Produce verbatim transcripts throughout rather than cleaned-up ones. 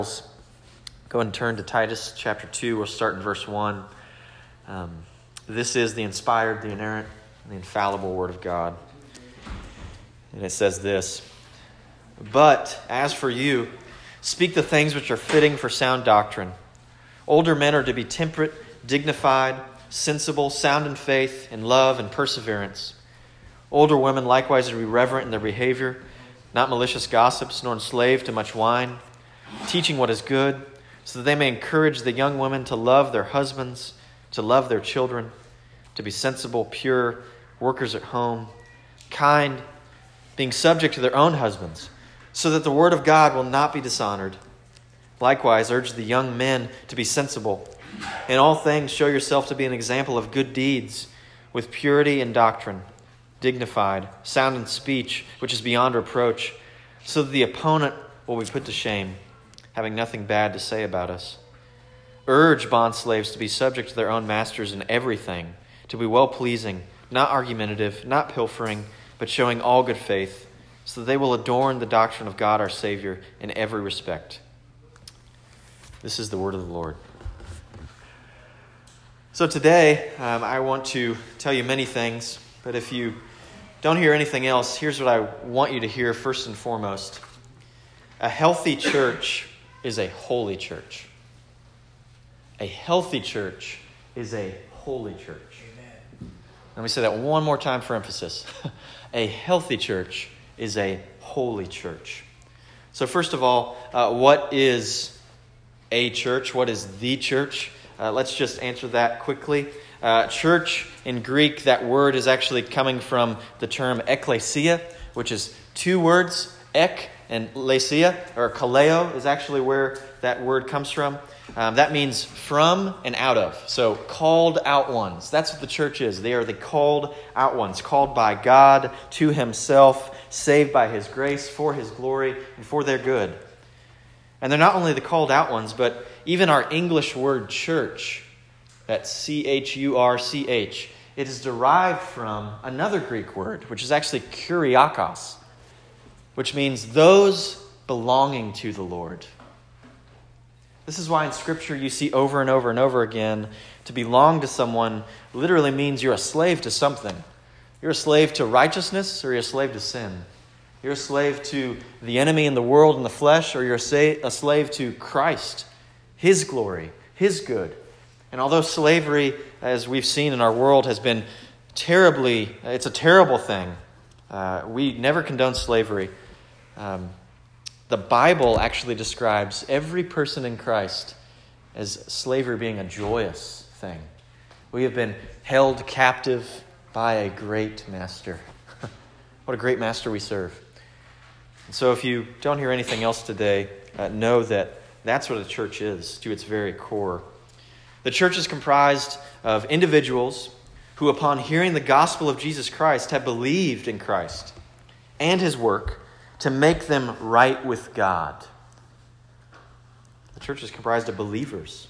Go and turn to Titus chapter two. We'll start in verse one. Um, this is the inspired, the inerrant, and the infallible Word of God. And it says this: But as for you, speak the things which are fitting for sound doctrine. Older men are to be temperate, dignified, sensible, sound in faith, in love, and perseverance. Older women likewise are to be reverent in their behavior, not malicious gossips, nor enslaved to much wine, teaching what is good, so that they may encourage the young women to love their husbands, to love their children, to be sensible, pure, workers at home, kind, being subject to their own husbands, so that the word of God will not be dishonored. Likewise, urge the young men to be sensible. In all things, show yourself to be an example of good deeds, with purity in doctrine, dignified, sound in speech, which is beyond reproach, so that the opponent will be put to shame, having nothing bad to say about us. Urge bondslaves to be subject to their own masters in everything, to be well-pleasing, not argumentative, not pilfering, but showing all good faith, so that they will adorn the doctrine of God our Savior in every respect. This is the word of the Lord. So today, um, I want to tell you many things, but if you don't hear anything else, here's what I want you to hear first and foremost. A healthy church is a holy church. A healthy church is a holy church. Amen. Let me say that one more time for emphasis. A healthy church is a holy church. So first of all, uh, what is a church? What is the church? Uh, let's just answer that quickly. Uh, church in Greek, that word is actually coming from the term ekklesia, which is two words, ek and lesia, or kaleo is actually where that word comes from. Um, that means from and out of. So called out ones. That's what the church is. They are the called out ones, called by God to himself, saved by his grace, for his glory, and for their good. And they're not only the called out ones, but even our English word church, that C H U R C H, it is derived from another Greek word, which is actually kuriakos, which means those belonging to the Lord. This is why in Scripture you see over and over and over again, to belong to someone literally means you're a slave to something. You're a slave to righteousness, or you're a slave to sin. You're a slave to the enemy in the world and the flesh, or you're a slave to Christ, his glory, his good. And although slavery, as we've seen in our world, has been terribly, it's a terrible thing. Uh, we never condone slavery. Um, the Bible actually describes every person in Christ as slavery being a joyous thing. We have been held captive by a great master. What a great master we serve. And so if you don't hear anything else today, uh, know that that's what a church is to its very core. The church is comprised of individuals who, upon hearing the gospel of Jesus Christ, have believed in Christ and his work to make them right with God. The church is comprised of believers.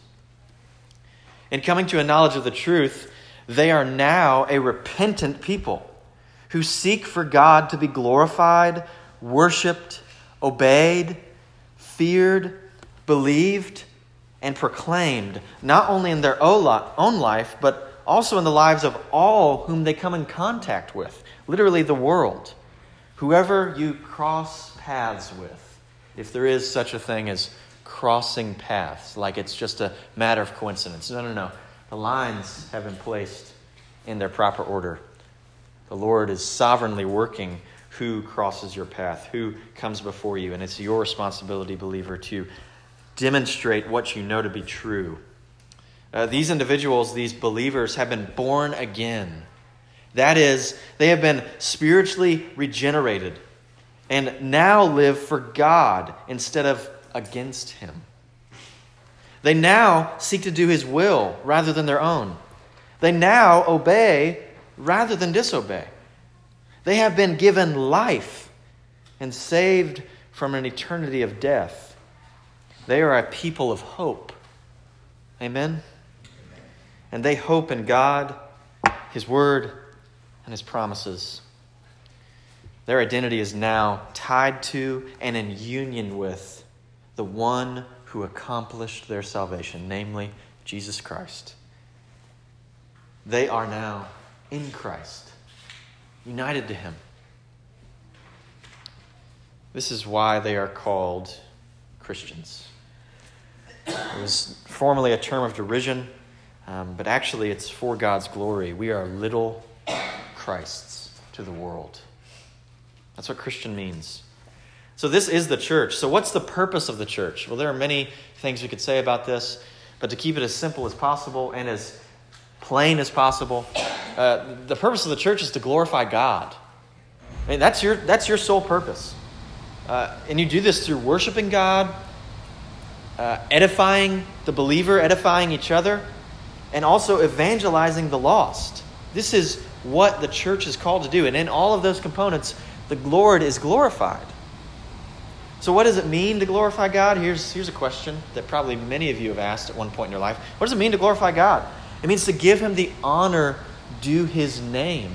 In coming to a knowledge of the truth, they are now a repentant people who seek for God to be glorified, worshipped, obeyed, feared, believed, and proclaimed, not only in their own life, but also in the lives of all whom they come in contact with, literally the world. Whoever you cross paths with, if there is such a thing as crossing paths, like it's just a matter of coincidence. No, no, no. The lines have been placed in their proper order. The Lord is sovereignly working who crosses your path, who comes before you, and it's your responsibility, believer, to demonstrate what you know to be true. Uh, these individuals, these believers, have been born again. That is, they have been spiritually regenerated and now live for God instead of against him. They now seek to do his will rather than their own. They now obey rather than disobey. They have been given life and saved from an eternity of death. They are a people of hope. Amen? And they hope in God, his word, and his promises. Their identity is now tied to and in union with the one who accomplished their salvation, namely Jesus Christ. They are now in Christ, united to him. This is why they are called Christians. It was formerly a term of derision, um, but actually it's for God's glory. We are little Christs to the world. That's what Christian means. So this is the church. So what's the purpose of the church? Well, there are many things we could say about this, but to keep it as simple as possible and as plain as possible, uh, the purpose of the church is to glorify God. I mean, that's your that's your sole purpose. Uh, and you do this through worshiping God, uh, edifying the believer, edifying each other, and also evangelizing the lost. This is what the church is called to do. And in all of those components, the Lord is glorified. So what does it mean to glorify God? Here's, here's a question that probably many of you have asked at one point in your life. What does it mean to glorify God? It means to give him the honor due his name.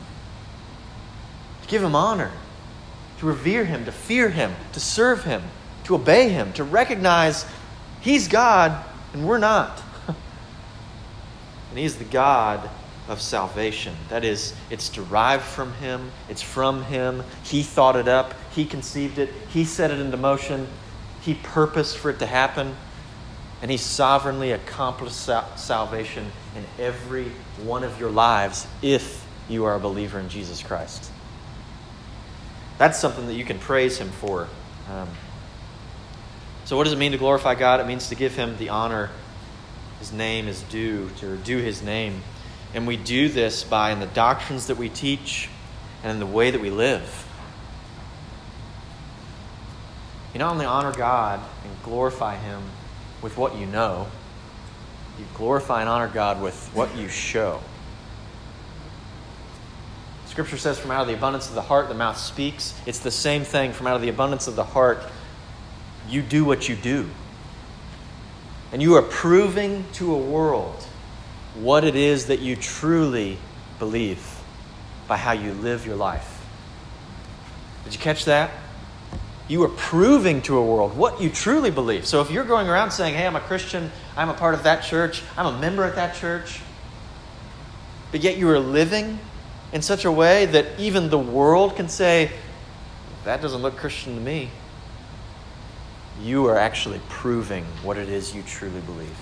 To give him honor. To revere him, to fear him, to serve him, to obey him, to recognize he's God and we're not. And he's the God of salvation. That is, it's derived from him. It's from him. He thought it up. He conceived it. He set it into motion. He purposed for it to happen. And he sovereignly accomplished sal- salvation in every one of your lives if you are a believer in Jesus Christ. That's something that you can praise him for. Um, so what does it mean to glorify God? It means to give him the honor his name is due, to do his name. And we do this by in the doctrines that we teach and in the way that we live. You not only honor God and glorify him with what you know, you glorify and honor God with what you show. Scripture says from out of the abundance of the heart, the mouth speaks. It's the same thing. From out of the abundance of the heart, you do what you do. And you are proving to a world what it is that you truly believe by how you live your life. Did you catch that? You are proving to a world what you truly believe. So if you're going around saying, hey, I'm a Christian, I'm a part of that church, I'm a member at that church, but yet you are living in such a way that even the world can say, that doesn't look Christian to me, you are actually proving what it is you truly believe.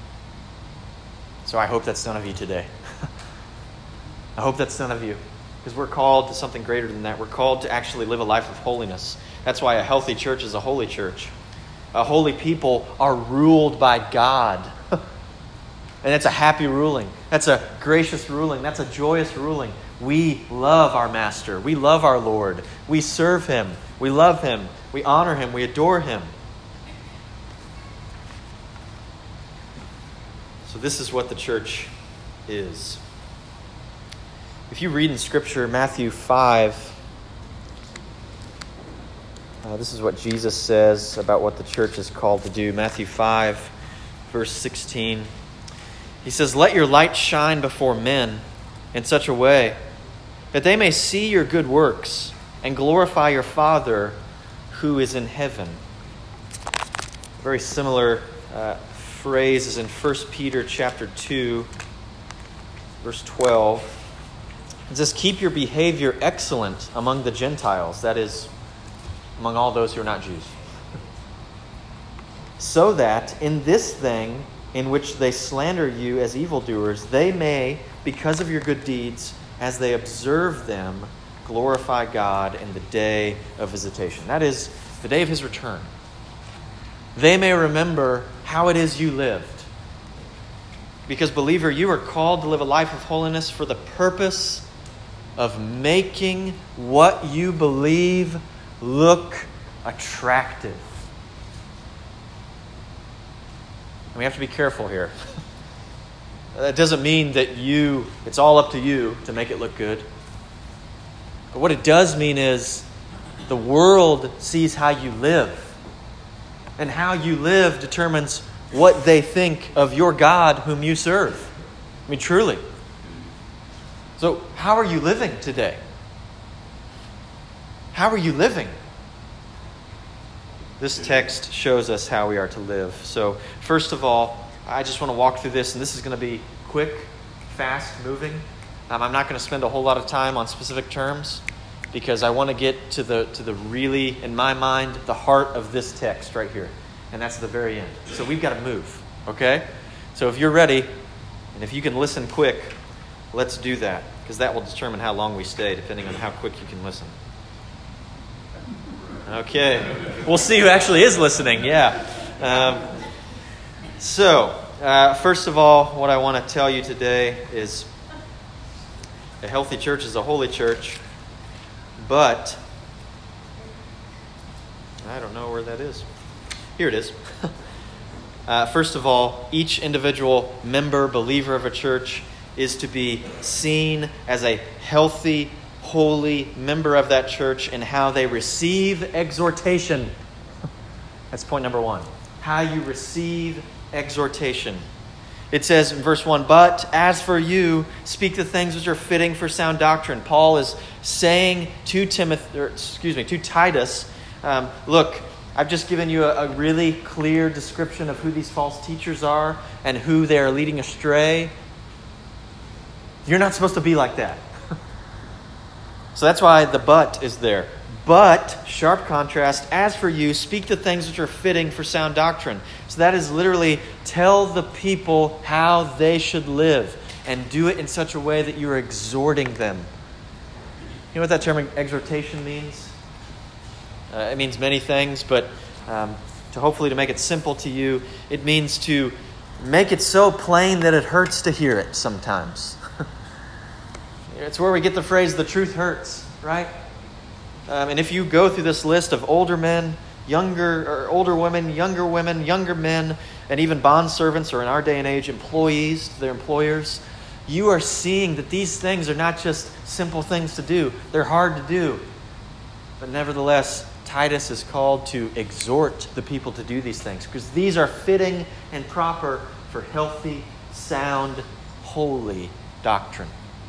So I hope that's none of you today. I hope that's none of you. Because we're called to something greater than that. We're called to actually live a life of holiness. That's why a healthy church is a holy church. A holy people are ruled by God. And that's a happy ruling. That's a gracious ruling. That's a joyous ruling. We love our Master. We love our Lord. We serve him. We love him. We honor him. We adore him. So this is what the church is. If you read in Scripture, Matthew five, uh, this is what Jesus says about what the church is called to do. Matthew five, verse sixteen. He says, "Let your light shine before men in such a way that they may see your good works and glorify your Father who is in heaven." Very similar uh, phrase is in First Peter chapter two, verse twelve. It says, "Keep your behavior excellent among the Gentiles," that is, among all those who are not Jews, "so that in this thing in which they slander you as evildoers, they may, because of your good deeds, as they observe them, glorify God in the day of visitation." That is, the day of his return. They may remember how it is you lived. Because, believer, you are called to live a life of holiness for the purpose of making what you believe look attractive. And we have to be careful here. That doesn't mean that you, it's all up to you to make it look good. But what it does mean is the world sees how you live. And how you live determines what they think of your God whom you serve. I mean, truly. So, how are you living today? How are you living? this text shows us how we are to live. So first of all, I just want to walk through this, and this is going to be quick, fast moving. Um, I'm not going to spend a whole lot of time on specific terms because I want to get to the to the really, in my mind, the heart of this text right here. And that's the very end. So we've got to move, okay? So if you're ready, and if you can listen quick, let's do that, because that will determine how long we stay, depending on how quick you can listen. Okay. We'll see who actually is listening, yeah. Um, so, uh, first of all, what I want to tell you today is a healthy church is a holy church, but I don't know where that is. Here it is. uh, first of all, each individual member, believer of a church is to be seen as a healthy, holy member of that church in how they receive exhortation. That's point number one. How you receive exhortation. It says in verse one, "But as for you, speak the things which are fitting for sound doctrine." Paul is saying to Timothy, or excuse me, to Titus, um, look, I've just given you a, a really clear description of who these false teachers are and who they are leading astray. You're not supposed to be like that. So that's why the but is there. But, sharp contrast, as for you, speak the things which are fitting for sound doctrine. So that is literally tell the people how they should live and do it in such a way that you are exhorting them. You know what that term exhortation means? Uh, it means many things, but um, to hopefully to make it simple to you, it means to make it so plain that it hurts to hear it sometimes. It's where we get the phrase, the truth hurts, right? Um, and if you go through this list of older men, younger or older women, younger women, younger men, and even bondservants, or in our day and age, employees to their employers, you are seeing that these things are not just simple things to do. They're hard to do. But nevertheless, Titus is called to exhort the people to do these things because these are fitting and proper for healthy, sound, holy doctrine.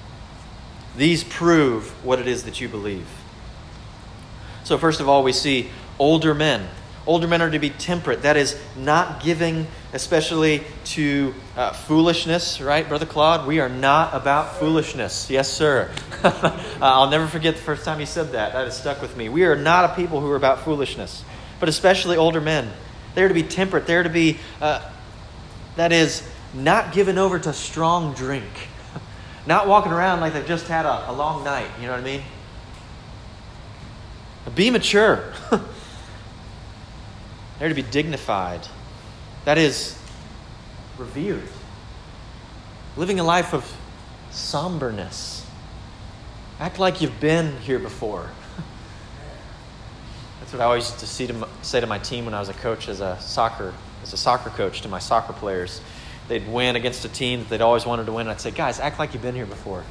These prove what it is that you believe. So first of all, we see older men. Older men are to be temperate. That is, not giving, especially to uh, foolishness, right, Brother Claude? We are not about foolishness. Yes, sir. uh, I'll never forget the first time he said that. That has stuck with me. We are not a people who are about foolishness, but especially older men. They're to be temperate. They're to be, uh, that is, not given over to strong drink. Not walking around like they've just had a, a long night. You know what I mean? Be mature. They're to be dignified. That is, revered. Living a life of somberness. Act like you've been here before. That's what I always used to see to, say to my team when I was a coach as a soccer, as a soccer coach to my soccer players. They'd win against a team that they'd always wanted to win. I'd say, guys, act like you've been here before.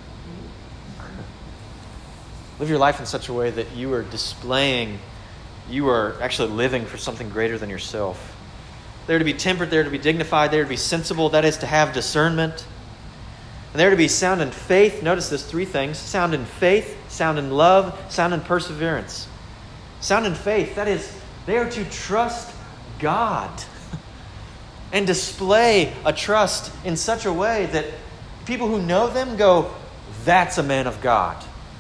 Live your life in such a way that you are displaying, you are actually living for something greater than yourself. They're to be temperate, they're to be dignified, they're to be sensible, that is to have discernment. And they're to be sound in faith. Notice this, three things. Sound in faith, sound in love, sound in perseverance. Sound in faith, that is, they are to trust God and display a trust in such a way that people who know them go, that's a man of God.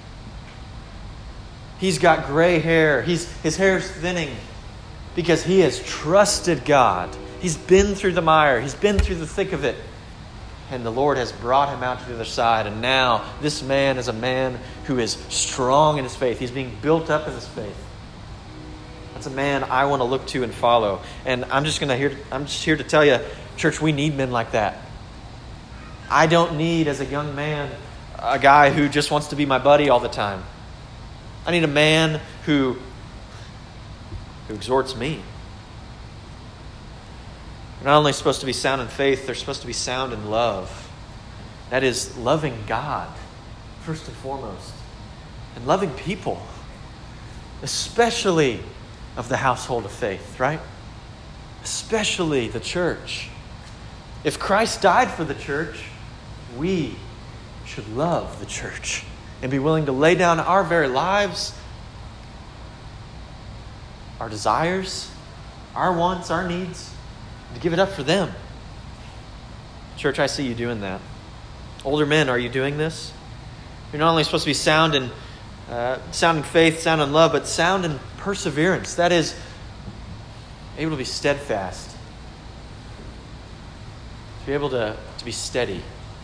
He's got gray hair. He's, his hair's thinning because he has trusted God. He's been through the mire. He's been through the thick of it. And the Lord has brought him out to the other side. And now this man is a man who is strong in his faith. He's being built up in his faith. That's a man I want to look to and follow. And I'm just going to here. I'm just here to tell you, church, we need men like that. I don't need, as a young man, a guy who just wants to be my buddy all the time. I need a man who, who exhorts me. They're not only supposed to be sound in faith, they're supposed to be sound in love. That is, loving God, first and foremost. And loving people, especially of the household of faith, right? Especially the church. If Christ died for the church, we should love the church and be willing to lay down our very lives our desires, our wants, our needs, to give it up for them. Church, I see you doing that. Older men, are you doing this? You're not only supposed to be sound in, uh, sound in faith, sound in love, but sound in perseverance. That is, able to be steadfast. To be able to, to be steady.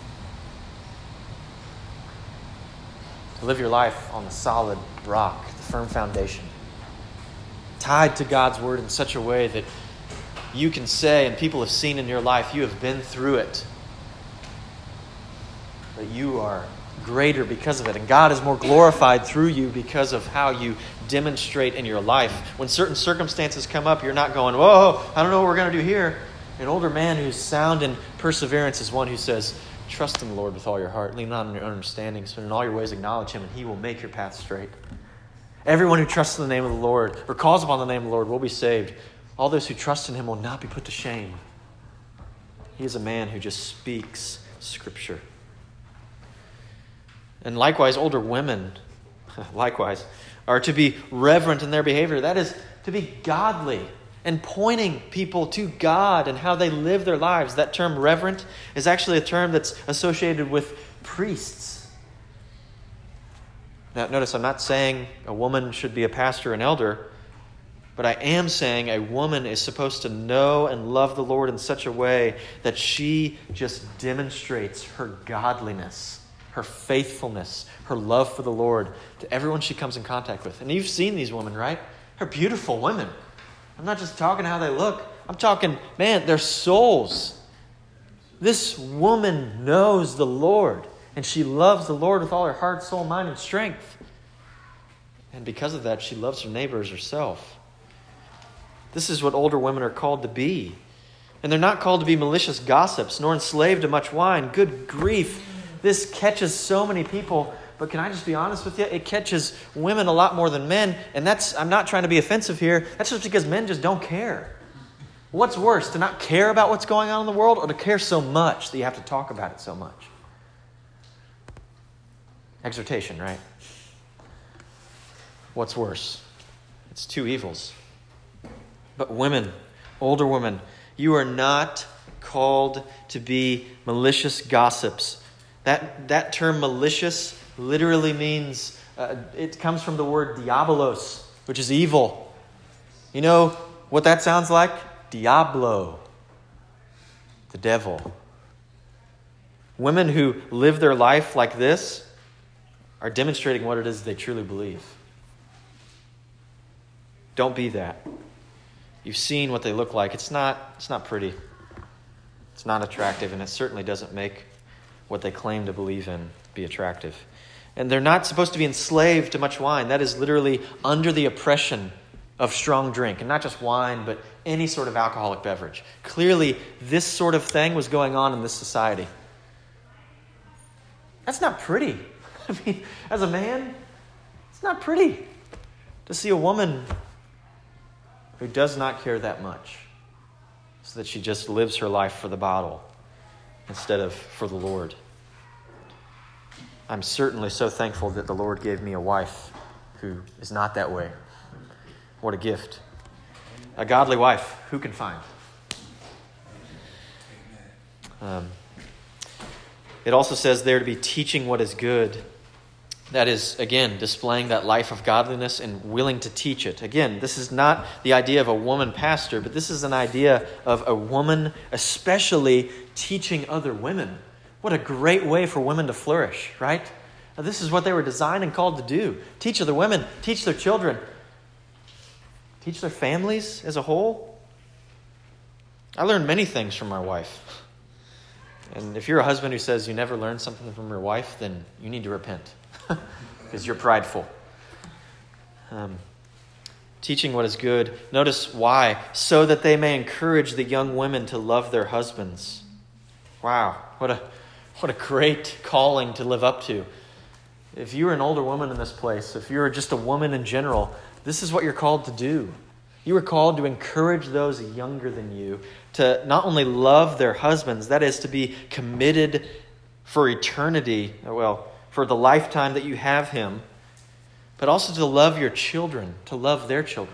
To live your life on the solid rock, the firm foundation. Tied to God's word in such a way that you can say, and people have seen in your life, you have been through it. That you are greater because of it. And God is more glorified through you because of how you demonstrate in your life. When certain circumstances come up, you're not going, whoa, I don't know what we're going to do here. An older man who's sound in perseverance is one who says, trust in the Lord with all your heart. Lean not on your own understanding, but in all your ways acknowledge him, and he will make your path straight. Everyone who trusts in the name of the Lord, or calls upon the name of the Lord, will be saved. All those who trust in him will not be put to shame. He is a man who just speaks Scripture. And likewise, older women, likewise, are to be reverent in their behavior. That is, to be godly and pointing people to God and how they live their lives. That term reverent is actually a term that's associated with priests. Now, notice I'm not saying a woman should be a pastor and elder, but I am saying a woman is supposed to know and love the Lord in such a way that she just demonstrates her godliness, her faithfulness, her love for the Lord to everyone she comes in contact with. And you've seen these women, right? They're beautiful women. I'm not just talking how they look. I'm talking, man, their souls. This woman knows the Lord, and she loves the Lord with all her heart, soul, mind, and strength. And because of that, she loves her neighbor as herself. This is what older women are called to be. And they're not called to be malicious gossips, nor enslaved to much wine. Good grief. This catches so many people, but can I just be honest with you? It catches women a lot more than men, and that's, I'm not trying to be offensive here. That's just because men just don't care. What's worse, to not care about what's going on in the world, or to care so much that you have to talk about it so much? Exhortation, right? What's worse? It's two evils. But women, older women, you are not called to be malicious gossips. That that term malicious literally means, uh, it comes from the word diabolos, which is evil. You know what that sounds like? Diablo, the devil. Women who live their life like this are demonstrating what it is they truly believe. Don't be that. You've seen what they look like. It's not, it's not pretty. It's not attractive, and it certainly doesn't make what they claim to believe in be attractive. And they're not supposed to be enslaved to much wine. That is literally under the oppression of strong drink. And not just wine, but any sort of alcoholic beverage. Clearly, this sort of thing was going on in this society. That's not pretty. I mean, as a man, it's not pretty to see a woman who does not care that much, so that she just lives her life for the bottle instead of for the Lord. I'm certainly so thankful that the Lord gave me a wife who is not that way. What a gift. A godly wife, who can find? Um, it also says there to be teaching what is good. That is, again, displaying that life of godliness and willing to teach it. Again, this is not the idea of a woman pastor, but this is an idea of a woman especially teaching other women. What a great way for women to flourish, right? Now, this is what they were designed and called to do. Teach other women, teach their children, teach their families as a whole. I learned many things from my wife. And if you're a husband who says you never learned something from your wife, then you need to repent. Because you're prideful. Um, teaching what is good. Notice why. So that they may encourage the young women to love their husbands. Wow. What a, what a great calling to live up to. If you're an older woman in this place, if you're just a woman in general, this is what you're called to do. You are called to encourage those younger than you to not only love their husbands, that is to be committed for eternity, well, for the lifetime that you have him, but also to love your children, to love their children.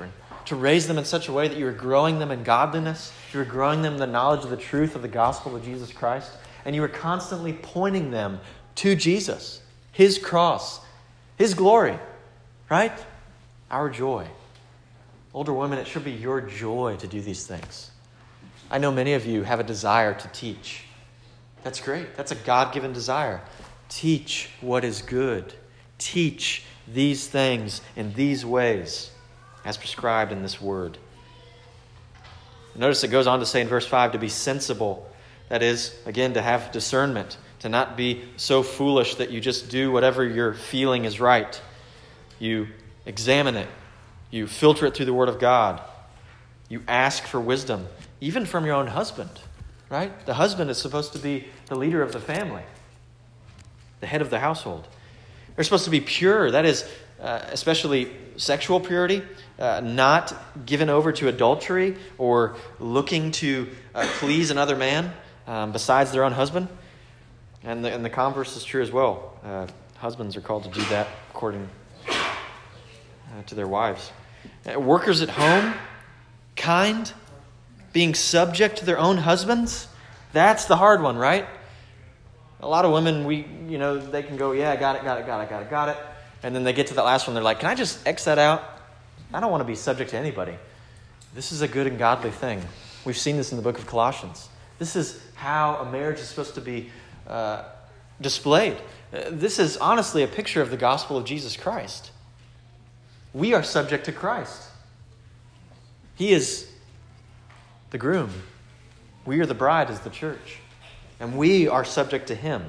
to raise them in such a way that you are growing them in godliness, you are growing them in the knowledge of the truth of the gospel of Jesus Christ, and you are constantly pointing them to Jesus, his cross, his glory, right? Our joy. Older women, it should be your joy to do these things. I know many of you have a desire to teach. That's great. That's a God-given desire. Teach what is good. Teach these things in these ways as prescribed in this word. Notice it goes on to say in verse five to be sensible. That is, again, to have discernment, to not be so foolish that you just do whatever you're feeling is right. You examine it. You filter it through the Word of God. You ask for wisdom, even from your own husband, right? The husband is supposed to be the leader of the family, the head of the household. They're supposed to be pure. That is, uh, especially sexual purity, uh, not given over to adultery or looking to uh, please another man um, besides their own husband. And the, and the converse is true as well. Uh, husbands are called to do that according uh, to their wives. Uh, workers at home, kind, being subject to their own husbands. That's the hard one, right? A lot of women, we, you know, they can go, yeah, got it, got it, got it, got it, got it. And then they get to that last one, they're like, can I just X that out? I don't want to be subject to anybody. This is a good and godly thing. We've seen this in the book of Colossians. This is how a marriage is supposed to be uh, displayed. Uh, this is honestly a picture of the gospel of Jesus Christ. We are subject to Christ. He is the groom. We are the bride as the church. And we are subject to him.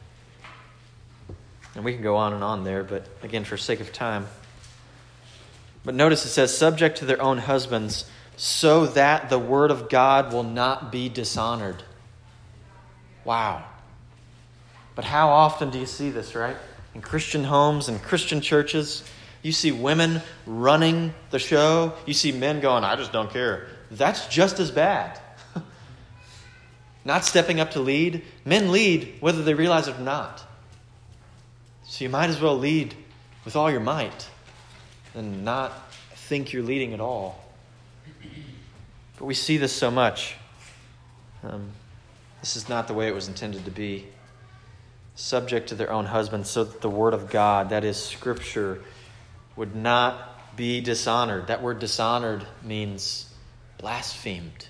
And we can go on and on there, but again, for sake of time. But notice it says, subject to their own husbands, so that the word of God will not be dishonored. Wow. But how often do you see this, right? In Christian homes and Christian churches, you see women running the show. You see men going, I just don't care. That's just as bad. Not stepping up to lead. Men lead whether they realize it or not. So you might as well lead with all your might and not think you're leading at all. But we see this so much. Um, this is not the way it was intended to be. Subject to their own husbands, so that the word of God, that is Scripture, would not be dishonored. That word dishonored means blasphemed.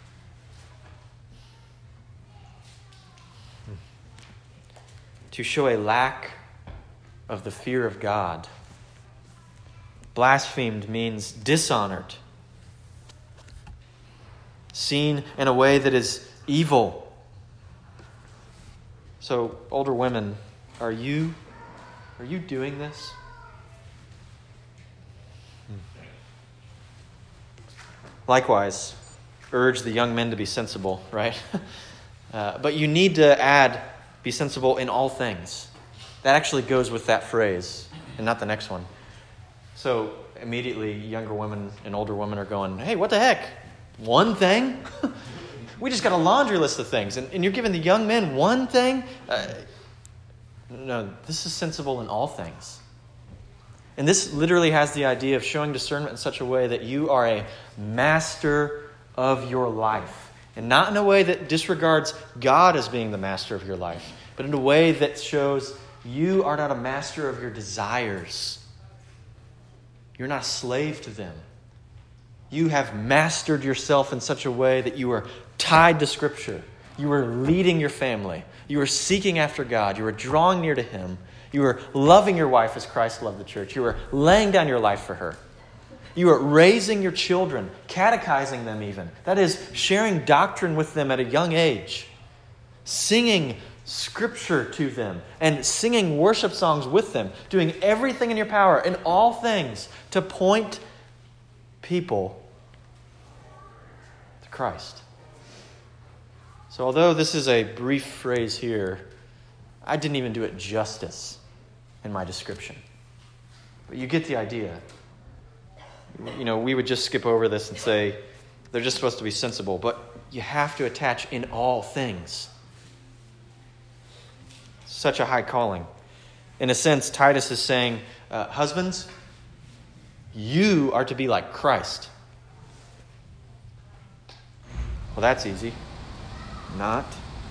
To show a lack of the fear of God. Blasphemed means dishonored. Seen in a way that is evil. So, older women, are you, are you doing this? Likewise, urge the young men to be sensible, right? uh, but you need to add, be sensible in all things. That actually goes with that phrase, and not the next one. So immediately, younger women and older women are going, hey, what the heck? One thing? We just got a laundry list of things, and, and you're giving the young men one thing? Uh, no, this is sensible in all things. And this literally has the idea of showing discernment in such a way that you are a master of your life. And not in a way that disregards God as being the master of your life, but in a way that shows you are not a master of your desires. You're not a slave to them. You have mastered yourself in such a way that you are tied to Scripture. You are leading your family. You are seeking after God. You are drawing near to Him. You are loving your wife as Christ loved the church. You are laying down your life for her. You are raising your children, catechizing them even. That is, sharing doctrine with them at a young age. Singing Scripture to them and singing worship songs with them. Doing everything in your power, in all things, to point people to Christ. So although this is a brief phrase here, I didn't even do it justice in my description. But you get the idea. You know, we would just skip over this and say they're just supposed to be sensible, but you have to attach in all things. Such a high calling. In a sense, Titus is saying, uh, husbands, you are to be like Christ. Well, that's easy. Not.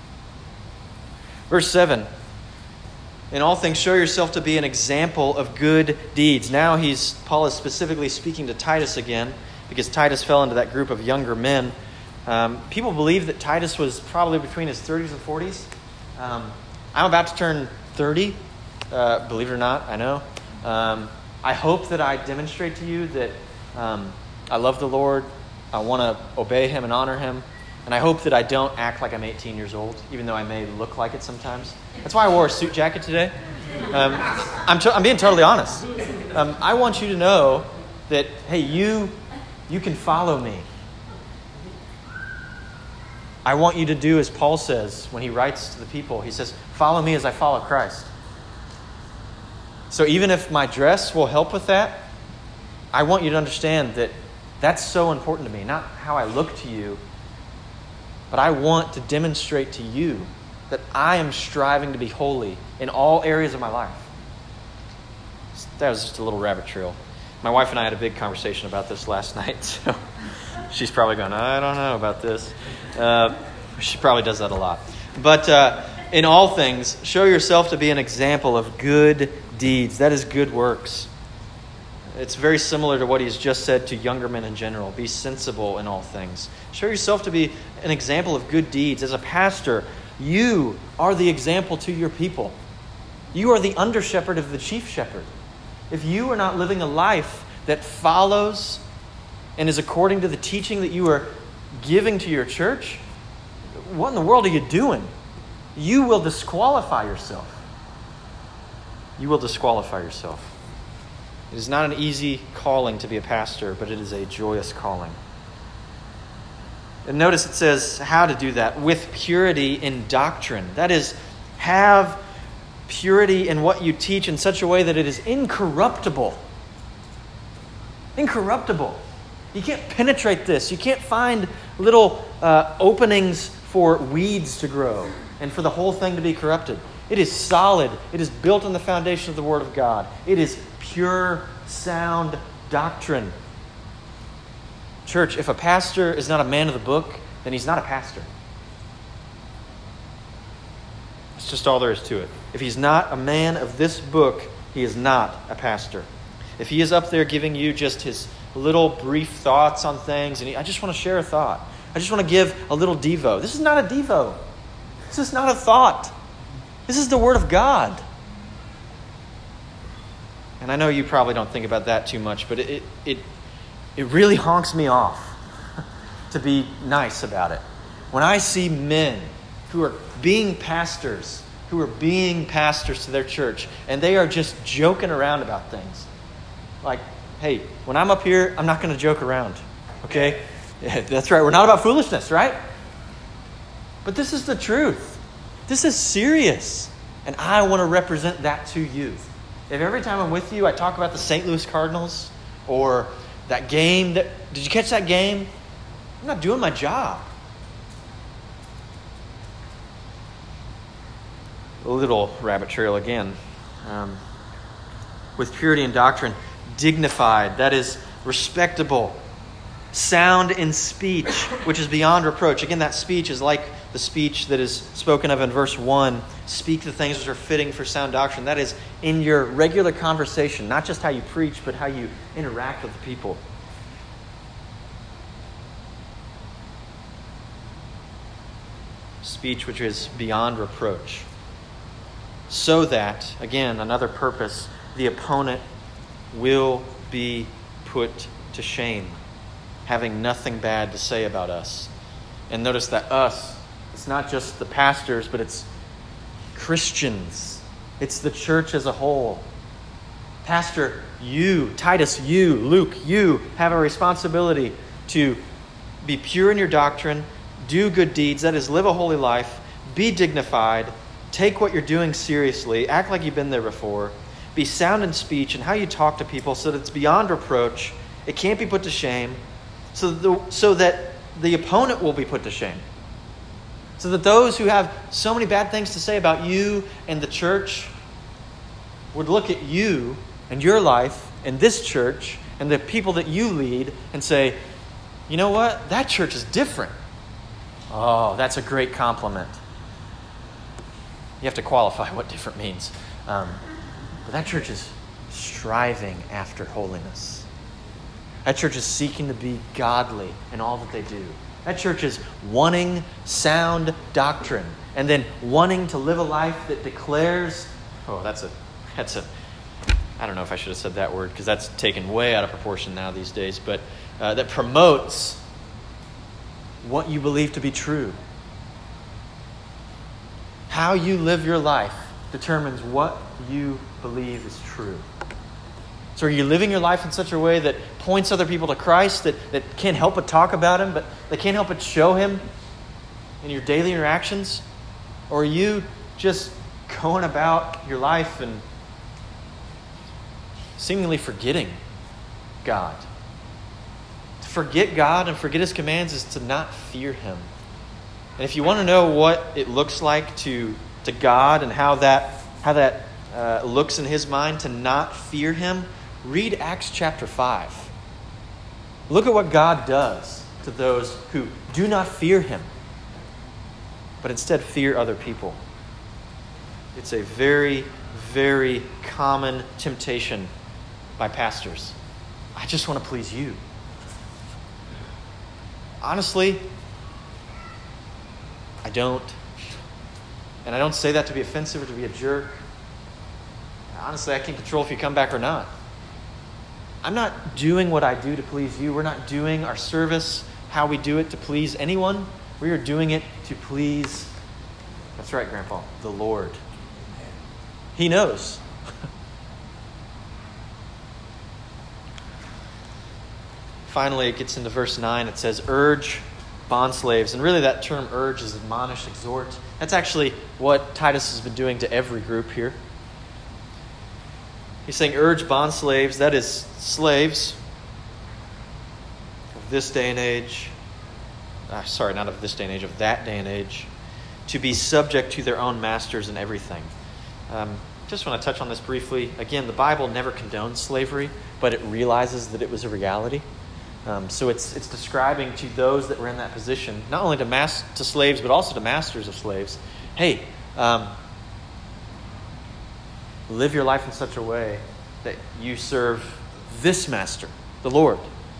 Verse seven. In all things, show yourself to be an example of good deeds. Now he's Paul is specifically speaking to Titus again, because Titus fell into that group of younger men. Um, people believe that Titus was probably between his thirties and forties. Um, I'm about to turn thirty, uh, believe it or not, I know. Um, I hope that I demonstrate to you that um, I love the Lord, I want to obey Him and honor Him, and I hope that I don't act like I'm eighteen years old, even though I may look like it sometimes. That's why I wore a suit jacket today. Um, I'm, to- I'm being totally honest. Um, I want you to know that, hey, you, you can follow me. I want you to do as Paul says when he writes to the people. He says, follow me as I follow Christ. So even if my dress will help with that, I want you to understand that that's so important to me. Not how I look to you, but I want to demonstrate to you that I am striving to be holy in all areas of my life. That was just a little rabbit trail. My wife and I had a big conversation about this last night, so she's probably going, I don't know about this. Uh, she probably does that a lot. But uh, in all things, show yourself to be an example of good deeds. That is good works. It's very similar to what he's just said to younger men in general. Be sensible in all things. Show yourself to be an example of good deeds. As a pastor, you are the example to your people. You are the under-shepherd of the chief shepherd. If you are not living a life that follows and is according to the teaching that you are giving to your church, what in the world are you doing? You will disqualify yourself. You will disqualify yourself. It is not an easy calling to be a pastor, but it is a joyous calling. And notice it says how to do that. With purity in doctrine. That is, have purity in what you teach in such a way that it is incorruptible. Incorruptible. You can't penetrate this. You can't find little uh, openings for weeds to grow and for the whole thing to be corrupted. It is solid. It is built on the foundation of the Word of God. It is pure, sound doctrine. Church, if a pastor is not a man of the book, then he's not a pastor. That's just all there is to it. If he's not a man of this book, he is not a pastor. If he is up there giving you just his little brief thoughts on things, and he, I just want to share a thought. I just want to give a little devo. This is not a devo. This is not a thought. This is the Word of God. And I know you probably don't think about that too much, but it it it really honks me off to be nice about it. When I see men who are being pastors, who are being pastors to their church, and they are just joking around about things. Like, hey, when I'm up here, I'm not going to joke around. Okay? Yeah, that's right. We're not about foolishness, right? But this is the truth. This is serious. And I want to represent that to you. If every time I'm with you, I talk about the Saint Louis Cardinals or that game that, did you catch that game? I'm not doing my job. A little rabbit trail again. Um, with purity and doctrine, dignified, that is respectable, sound in speech, which is beyond reproach. Again, that speech is like the speech that is spoken of in verse one. Speak the things which are fitting for sound doctrine. That is in your regular conversation, not just how you preach, but how you interact with the people. Speech which is beyond reproach. So that, again, another purpose, the opponent will be put to shame, having nothing bad to say about us. And notice that us, it's not just the pastors, but it's Christians. It's the church as a whole. Pastor, you, Titus, you, Luke, you have a responsibility to be pure in your doctrine, do good deeds, that is, live a holy life, be dignified, take what you're doing seriously, act like you've been there before, be sound in speech and how you talk to people so that it's beyond reproach, it can't be put to shame, so that the, so that the opponent will be put to shame. So that those who have so many bad things to say about you and the church would look at you and your life and this church and the people that you lead and say, you know what? That church is different. Oh, that's a great compliment. You have to qualify what different means. Um, but that church is striving after holiness. That church is seeking to be godly in all that they do. That church is wanting sound doctrine and then wanting to live a life that declares, oh, that's a, that's a, I don't know if I should have said that word because that's taken way out of proportion now these days, but uh, that promotes what you believe to be true. How you live your life determines what you believe is true. So are you living your life in such a way that points other people to Christ, that, that can't help but talk about Him, but they can't help but show Him in your daily interactions? Or are you just going about your life and seemingly forgetting God? To forget God and forget His commands is to not fear Him. And if you want to know what it looks like to, to God and how that, how that uh, looks in His mind to not fear Him, read Acts chapter five. Look at what God does to those who do not fear Him, but instead fear other people. It's a very, very common temptation by pastors. I just want to please you. Honestly, I don't. And I don't say that to be offensive or to be a jerk. Honestly, I can't control if you come back or not. I'm not doing what I do to please you. We're not doing our service, how we do it, to please anyone. We are doing it to please, that's right, Grandpa, the Lord. He knows. Finally, it gets into verse nine. It says, urge bondslaves. And really that term urge is admonish, exhort. That's actually what Titus has been doing to every group here. He's saying urge bondslaves, that is slaves of this day and age. Uh, sorry, not of this day and age, of that day and age, to be subject to their own masters in everything. Um, just want to touch on this briefly. Again, the Bible never condones slavery, but it realizes that it was a reality. Um, so it's it's describing to those that were in that position, not only to mas- to slaves, but also to masters of slaves. Hey, um, live your life in such a way that you serve this master, the Lord.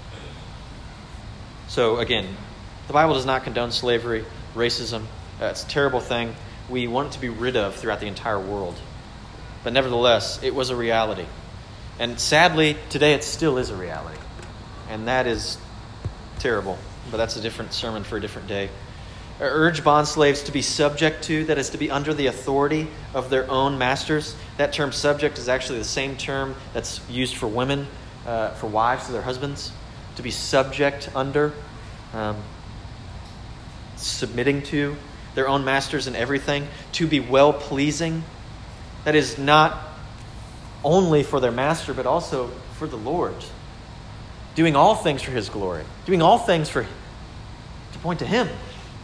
So again, the Bible does not condone slavery, racism. Uh, it's a terrible thing. We want it to be rid of throughout the entire world. But nevertheless, it was a reality. And sadly, today it still is a reality. And that is terrible. But that's a different sermon for a different day. Urge bondslaves to be subject to, that is to be under the authority of their own masters. That term subject is actually the same term that's used for women, uh, for wives to their husbands. To be subject under, um, submitting to their own masters in everything. To be well-pleasing. That is not only for their master, but also for the Lord. Doing all things for His glory. Doing all things for to point to Him.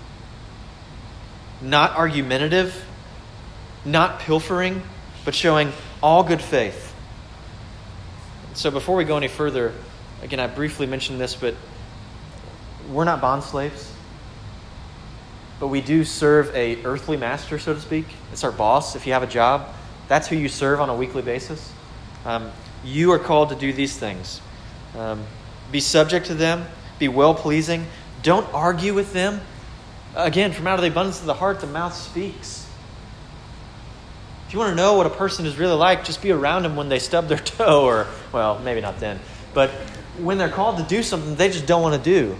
Not argumentative, not pilfering, but showing all good faith. So before we go any further, again, I briefly mentioned this, but we're not bond slaves. But we do serve a earthly master, so to speak. It's our boss. If you have a job, that's who you serve on a weekly basis. Um, you are called to do these things. Um, be subject to them. Be well-pleasing. Don't argue with them. Again, from out of the abundance of the heart, the mouth speaks. If you want to know what a person is really like, just be around them when they stub their toe, or, well, maybe not then. But when they're called to do something they just don't want to do,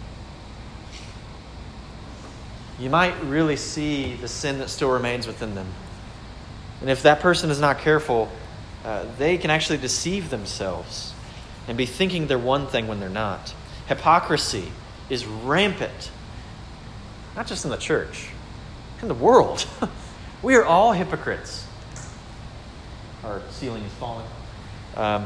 you might really see the sin that still remains within them. And if that person is not careful, uh, they can actually deceive themselves and be thinking they're one thing when they're not. Hypocrisy is rampant. Not just in the church, in the world. We are all hypocrites. Our ceiling is falling. Um,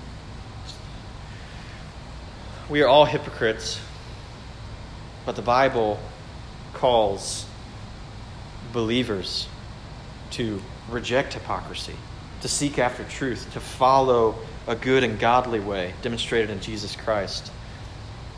we are all hypocrites, but the Bible calls believers to reject hypocrisy, to seek after truth, to follow a good and godly way demonstrated in Jesus Christ.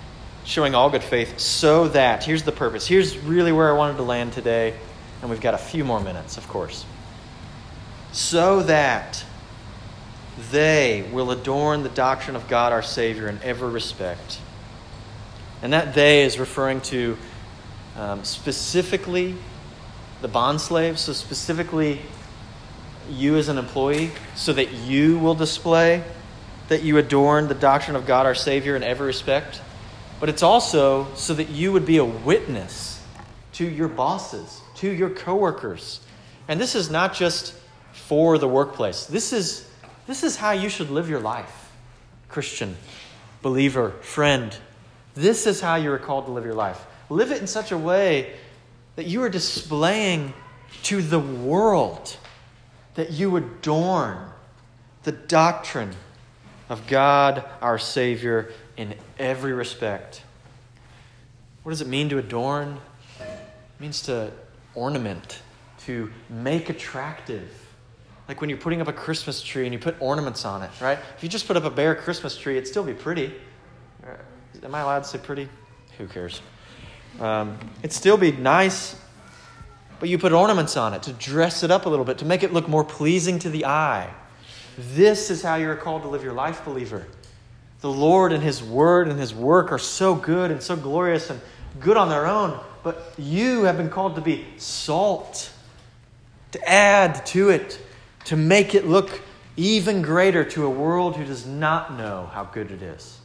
showing all good faith, so that, here's the purpose. Here's really where I wanted to land today, and we've got a few more minutes, of course. So that they will adorn the doctrine of God our Savior in every respect. And that they is referring to um, specifically the bondslave, so specifically you as an employee, so that you will display that you adorn the doctrine of God our Savior in every respect. But it's also so that you would be a witness to your bosses, to your coworkers. And this is not just for the workplace. This is, this is how you should live your life, Christian, believer, friend. This is how you are called to live your life. Live it in such a way that you are displaying to the world that you adorn the doctrine of God our Savior in every respect. What does it mean to adorn? It means to ornament, to make attractive. Like when you're putting up a Christmas tree and you put ornaments on it, right? If you just put up a bare Christmas tree, it'd still be pretty. Am I allowed to say pretty? Who cares? Um, it'd still be nice, but you put ornaments on it to dress it up a little bit, to make it look more pleasing to the eye. This is how you're called to live your life, believer. The Lord and His Word and His work are so good and so glorious and good on their own, but you have been called to be salt, to add to it, to make it look even greater to a world who does not know how good it is.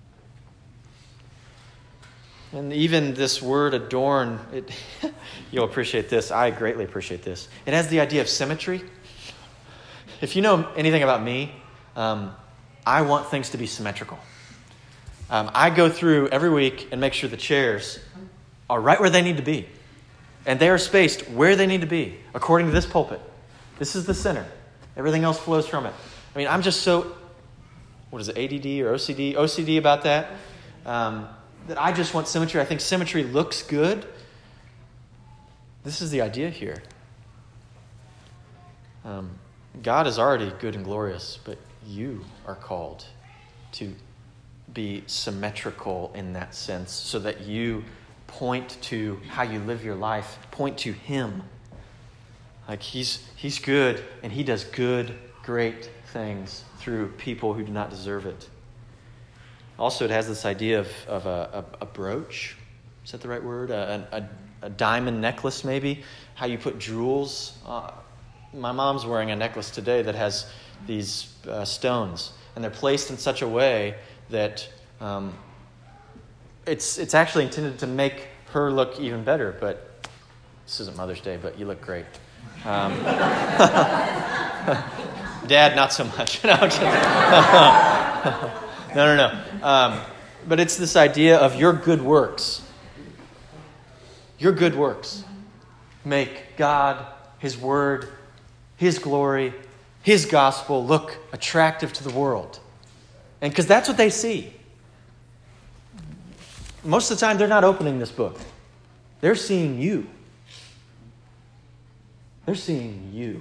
And even this word adorn, it, you'll appreciate this. I greatly appreciate this. It has the idea of symmetry. If you know anything about me, um, I want things to be symmetrical. Um, I go through every week and make sure the chairs are right where they need to be. And they are spaced where they need to be, according to this pulpit. This is the center. Everything else flows from it. I mean, I'm just so, what is it, A D D or O C D? O C D about that. Um, that I just want symmetry. I think symmetry looks good. This is the idea here. Um, God is already good and glorious, but you are called to be symmetrical in that sense so that you point to how you live your life, point to Him. Like he's he's good and He does good, great things through people who do not deserve it. Also, it has this idea of, of a, a, a brooch. Is that the right word? A, a, a diamond necklace, maybe. How you put jewels. Uh, my mom's wearing a necklace today that has these uh, stones. And they're placed in such a way that um, it's it's actually intended to make her look even better. But this isn't Mother's Day, but you look great. Um, Dad, not so much. No, just, No, no, no. Um, but it's this idea of your good works. Your good works make God, His Word, His glory, His gospel look attractive to the world. And because that's what they see. Most of the time, they're not opening this book. They're seeing you. They're seeing you.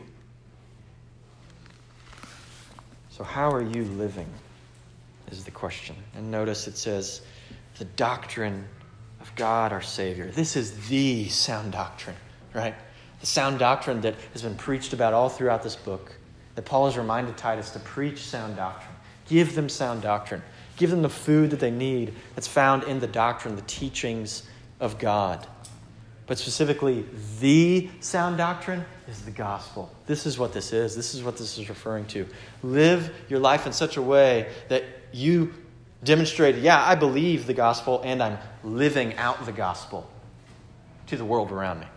So how are you living? Is the question. And notice it says, the doctrine of God our Savior. This is the sound doctrine, right? The sound doctrine that has been preached about all throughout this book. That Paul has reminded Titus to preach sound doctrine. Give them sound doctrine. Give them the food that they need that's found in the doctrine, the teachings of God. But specifically, the sound doctrine is the gospel. This is what this is. This is what this is referring to. Live your life in such a way that you demonstrate, yeah, I believe the gospel and I'm living out the gospel to the world around me.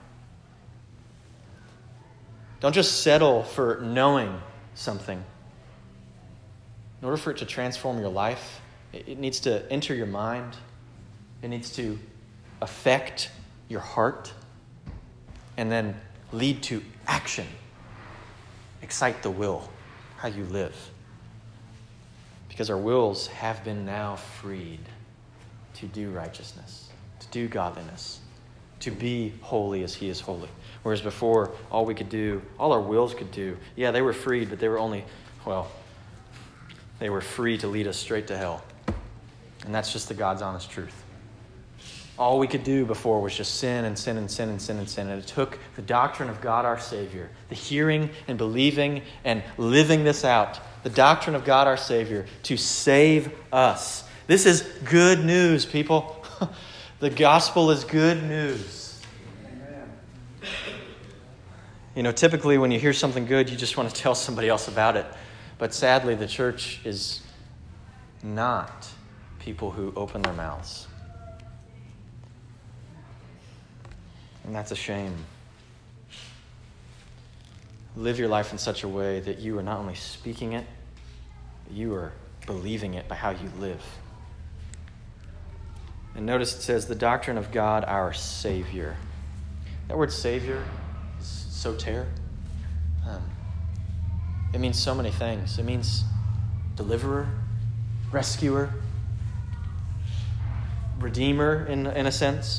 Don't just settle for knowing something. In order for it to transform your life, it needs to enter your mind. It needs to affect your heart and then lead to action. Excite the will, how you live. Because our wills have been now freed to do righteousness, to do godliness, to be holy as He is holy. Whereas before, all we could do, all our wills could do, yeah, they were freed, but they were only, well, they were free to lead us straight to hell. And that's just the God's honest truth. All we could do before was just sin and sin and sin and sin and sin. And it took the doctrine of God our Savior, the hearing and believing and living this out, the doctrine of God our Savior, to save us. This is good news, people. The gospel is good news. Amen. You know, typically when you hear something good, you just want to tell somebody else about it. But sadly, the church is not people who open their mouths. And that's a shame. Live your life in such a way that you are not only speaking it, but you are believing it by how you live. And notice it says, the doctrine of God, our Savior. That word Savior is soter. Um, it means so many things. It means deliverer, rescuer, redeemer in, in a sense.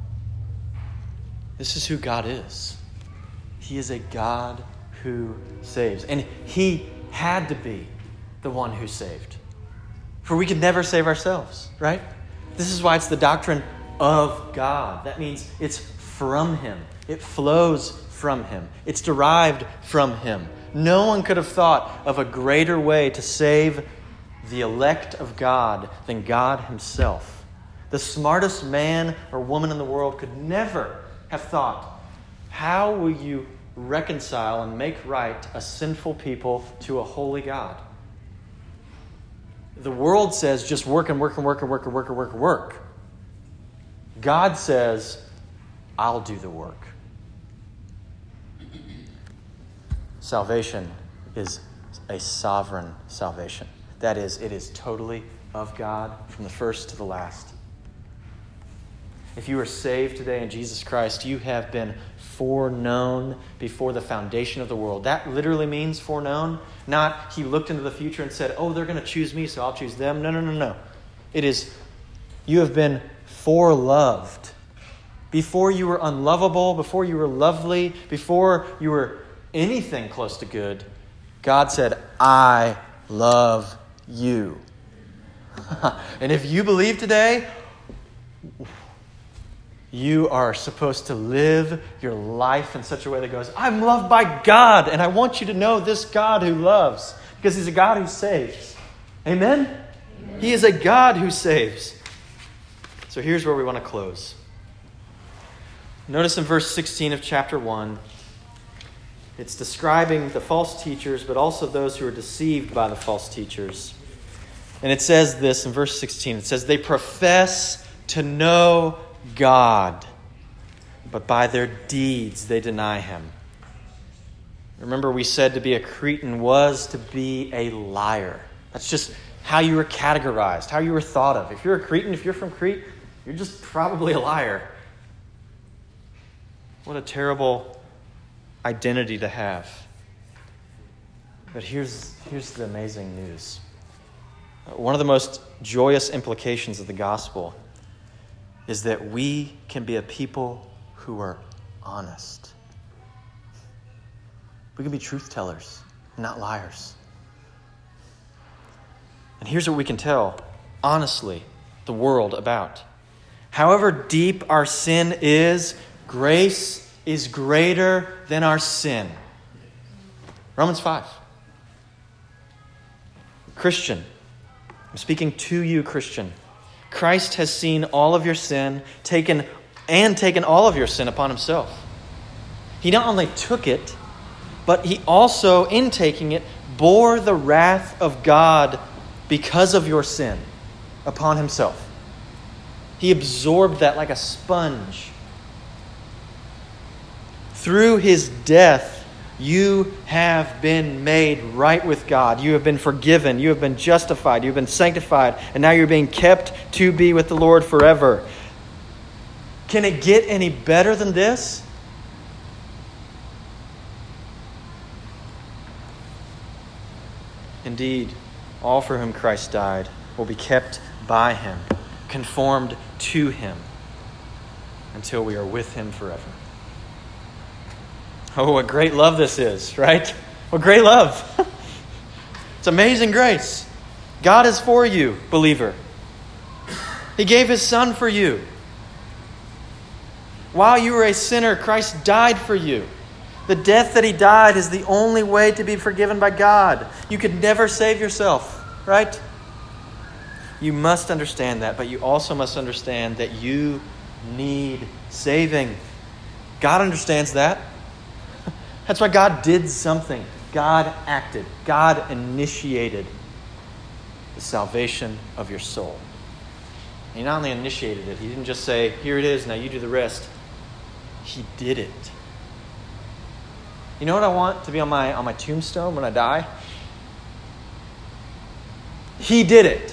This is who God is. He is a God who saves. And he had to be the one who saved. For we could never save ourselves, right? This is why it's the doctrine of God. That means it's from him. It flows from him. It's derived from him. No one could have thought of a greater way to save the elect of God than God himself. The smartest man or woman in the world could never have thought, how will you reconcile and make right a sinful people to a holy God? The world says just work and work and work and work and work and work and work. God says, I'll do the work. Salvation is a sovereign salvation. That is, it is totally of God from the first to the last. If you are saved today in Jesus Christ, you have been foreknown before the foundation of the world. That literally means foreknown. Not he looked into the future and said, oh, they're going to choose me, so I'll choose them. No, no, no, no. It is, you have been foreloved. Before you were unlovable, before you were lovely, before you were anything close to good, God said, I love you. And if you believe today, you are supposed to live your life in such a way that goes, I'm loved by God, and I want you to know this God who loves, because he's a God who saves. Amen? Amen. He is a God who saves. So here's where we want to close. Notice in verse sixteen of chapter one, it's describing the false teachers, but also those who are deceived by the false teachers. And it says this in verse sixteen. It says, they profess to know God, but by their deeds they deny him. Remember, we said to be a Cretan was to be a liar. That's just how you were categorized, how you were thought of. If you're a Cretan, if you're from Crete, you're just probably a liar. What a terrible identity to have. But here's, here's the amazing news. One of the most joyous implications of the gospel is that we can be a people who are honest. We can be truth tellers, not liars. And here's what we can tell, honestly, the world about. However deep our sin is, grace is greater than our sin. Romans five. Christian, I'm speaking to you, Christian. Christ has seen all of your sin, taken and taken all of your sin upon himself. He not only took it, but he also, in taking it, bore the wrath of God because of your sin upon himself. He absorbed that like a sponge. Through his death, you have been made right with God. You have been forgiven. You have been justified. You have been sanctified. And now you're being kept to be with the Lord forever. Can it get any better than this? Indeed, all for whom Christ died will be kept by him, conformed to him, until we are with him forever. Oh, what great love this is, right? What great love. It's amazing grace. God is for you, believer. He gave his son for you. While you were a sinner, Christ died for you. The death that he died is the only way to be forgiven by God. You could never save yourself, right? You must understand that, but you also must understand that you need saving. God understands that. That's why God did something. God acted. God initiated the salvation of your soul. He not only initiated it, he didn't just say, here it is, now you do the rest. He did it. You know what I want to be on my on my tombstone when I die? He did it.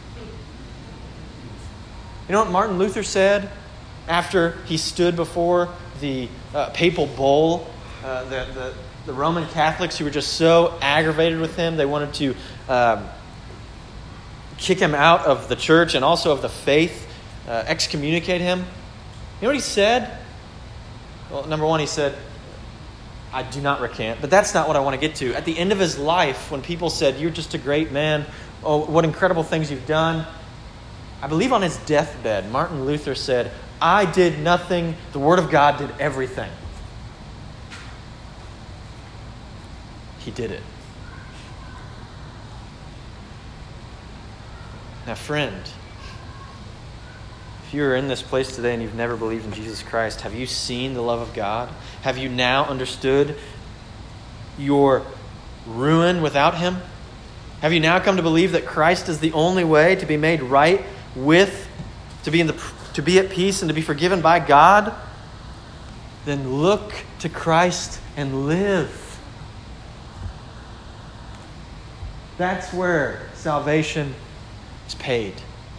You know what Martin Luther said after he stood before the uh, papal bull? Uh, the, the, the Roman Catholics who were just so aggravated with him, they wanted to um, kick him out of the church and also of the faith, uh, excommunicate him. You know what he said? Well, number one, he said, I do not recant, but that's not what I want to get to. At the end of his life, when people said, you're just a great man, oh, what incredible things you've done, I believe on his deathbed, Martin Luther said, I did nothing, the Word of God did everything. He did it. Now, friend, if you're in this place today and you've never believed in Jesus Christ, have you seen the love of God? Have you now understood your ruin without Him? Have you now come to believe that Christ is the only way to be made right with, to be in the, to be at peace and to be forgiven by God? Then look to Christ and live. That's where salvation is paid.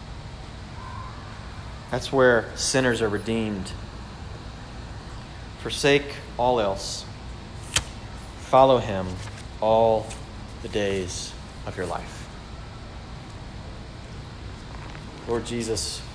That's where sinners are redeemed. Forsake all else. Follow Him all the days of your life. Lord Jesus,